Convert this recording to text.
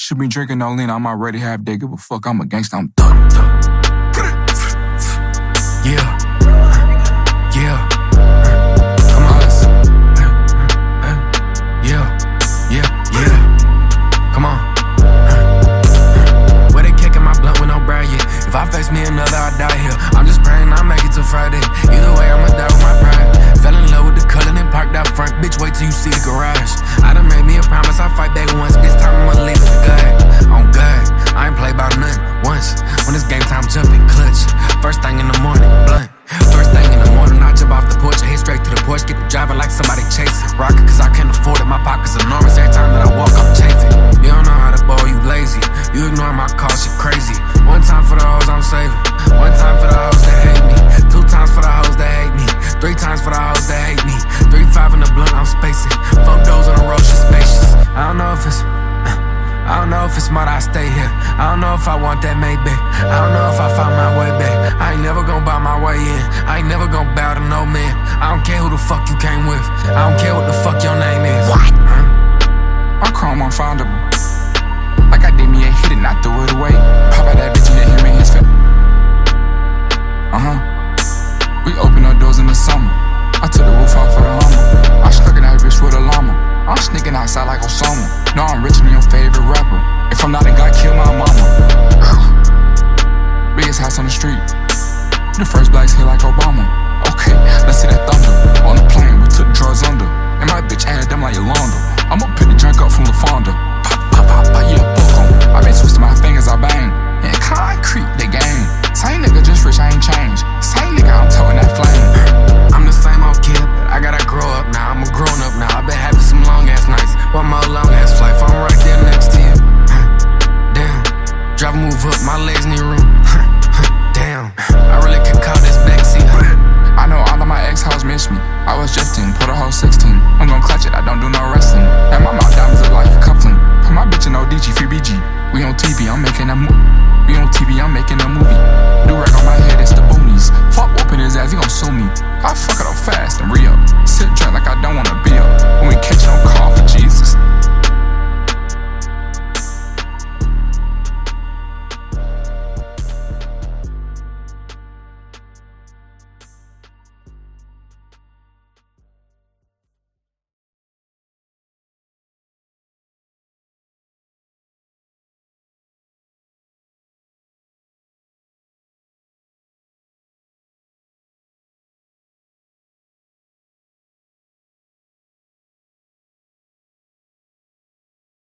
Should be drinking no lean, I'm already half dead. Give a fuck, I'm a gangsta, I'm thug. Yeah. Yeah. Come on. Yeah. Yeah. Yeah. Come on. Where they kicking my blunt with no brand, yeah. If I face me another, I die here. I'm just praying I make it till Friday. Either way, I'ma die with my pride. Fell in love with the color and parked out front. Bitch, wait till you see the garage. I done made me a promise, I'll fight back once. This time I'ma leave it to God. On God, I ain't played about nothing once. When it's game time, jumping clutch. First thing in the morning, blunt. First thing in the morning, I jump off the porch. I head straight to the porch, get the driver like somebody chasing. Rocket, cause I can't afford it, my pocket's enormous. Every time that I walk, I'm chafing. You don't know how to ball, you lazy. You ignore my call, shit crazy. One time for the hoes, I'm saving. One time for the hoes that hate me. 2 times for the hoes that hate me. 3 times for the hoes that hate me. 3, 5 in the blunt, I'm spacing. 4 doors on the road, she's spacious. I don't know if it's smart I stay here. I don't know if I want that Maybach. I don't know if I found my way back. I ain't never gon' buy my way in. I ain't never gon' bow to no man. I don't care who the fuck you came with. I don't care what the fuck your name is. What? My chrome unfindable. Like I did me a hit and I threw it away. Pop out that bitch and let him in his face. We opened our doors in the summer. I took the roof off for the Hummer. I stuck in that bitch with a llama. I'm sneaking outside like Osama. No, I'm richer than your favorite rapper. If I'm not a guy, kill my mama. Biggest house on the street. The first blacks hit like Obama. Okay, let's see that thunder. On the plane, we took drugs under. And my bitch added them like Yolanda. I'ma pick the drink up from LaFonda.